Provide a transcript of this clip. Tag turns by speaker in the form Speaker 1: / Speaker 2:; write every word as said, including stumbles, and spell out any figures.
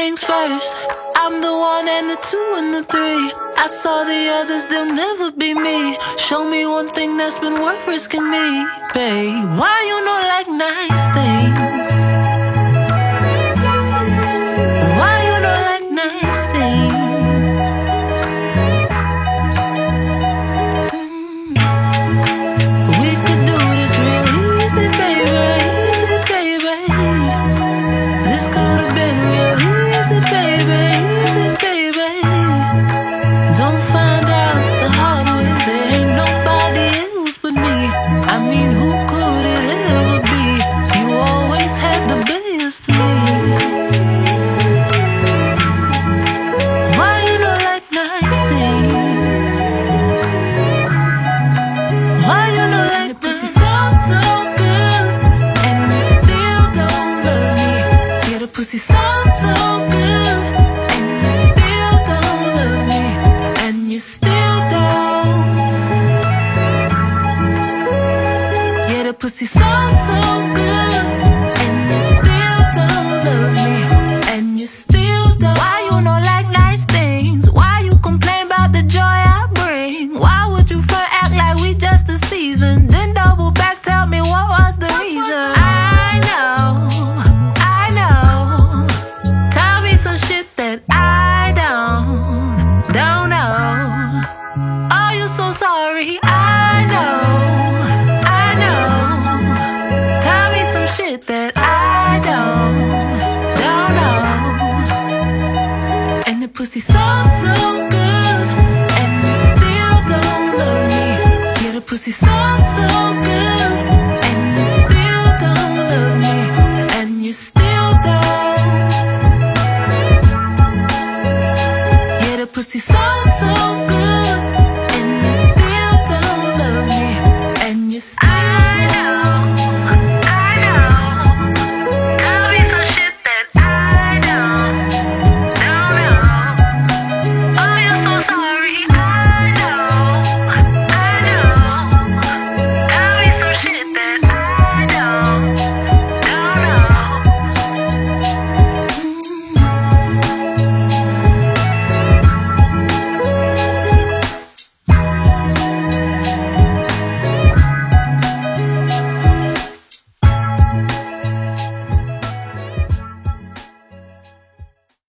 Speaker 1: things first. I'm the one and the two and the three. I saw the others, they'll never be me. Show me one thing that's been worth risking me. Babe, why you not like nice things? Why you not like nice things? Mm. We could do this real easy, baby, easy, baby. This could have been real easy, baby, easy, baby. Don't find out the hard way, there ain't nobody else but me. I mean, who could it ever be? You always had the best of me. Why you not like nice things? Why you not like the pussy sounds so good and you still don't love me? Yeah, the pussy sounds so good and you still don't love me, and you still don't. Yeah, the pussy sounds so good and you still don't love me, and you still don't. Why you not like nice things? Why you complain about the joy I bring? Why would you front act like we just a season, then double back, tell me what was the reason? I know, I know. Tell me some shit that I don't, don't know. Are you so sorry? I know, I know. Tell me some shit that I don't, don't know. And the pussy sounds so good and you still don't love me. Yeah, the pussy sounds so good and you still don't love me, and you still don't. Yeah, the pussy sounds so good.